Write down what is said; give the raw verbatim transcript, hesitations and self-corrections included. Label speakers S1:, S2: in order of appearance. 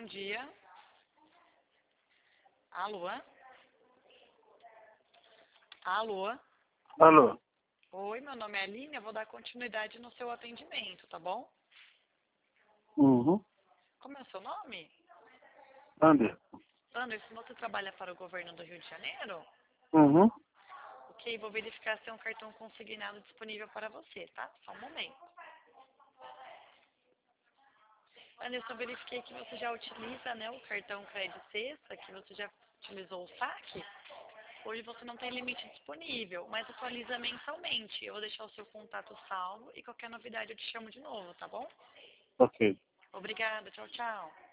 S1: dia. Alô? Alô?
S2: Alô?
S1: Oi, meu nome é Aline, eu vou dar continuidade no seu atendimento, tá bom?
S2: Uhum.
S1: Como é o seu nome?
S2: Anderson.
S1: Anderson, você trabalha para o governo do Rio de Janeiro?
S2: Uhum.
S1: Ok, vou verificar se tem um cartão consignado disponível para você, tá? Só um momento. Anderson, eu verifiquei que você já utiliza, né, o cartão Crédito Sexta, que você já utilizou o saque. Hoje você não tem limite disponível, mas atualiza mensalmente. Eu vou deixar o seu contato salvo e qualquer novidade eu te chamo de novo, tá bom?
S2: Ok.
S1: Obrigada, tchau, tchau.